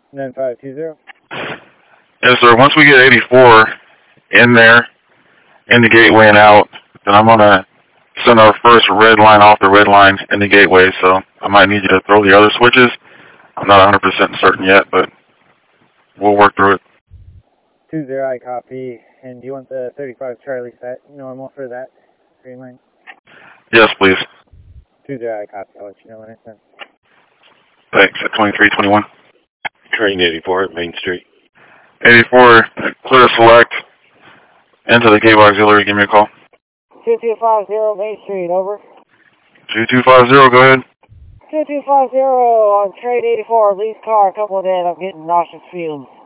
9520. Yes, sir. Once we get 84 in there, in the gateway and out, then I'm going to send our first red line off the red line in the gateway, so I might need you to throw the other switches. I'm not 100% certain yet, but we'll work through it. 20, I copy. And do you want the 35 Charlie set normal for that green line? Yes, please. 20, I copy. I'll let you know when it's done. Thanks. At 2321. Train 84 at Main Street. 84, clear select. Into the gateway auxiliary, give me a call. 2250 Main Street, over. 2250, go ahead. 2250 on train 84, lease car, couple of dead. I'm getting nauseous fumes.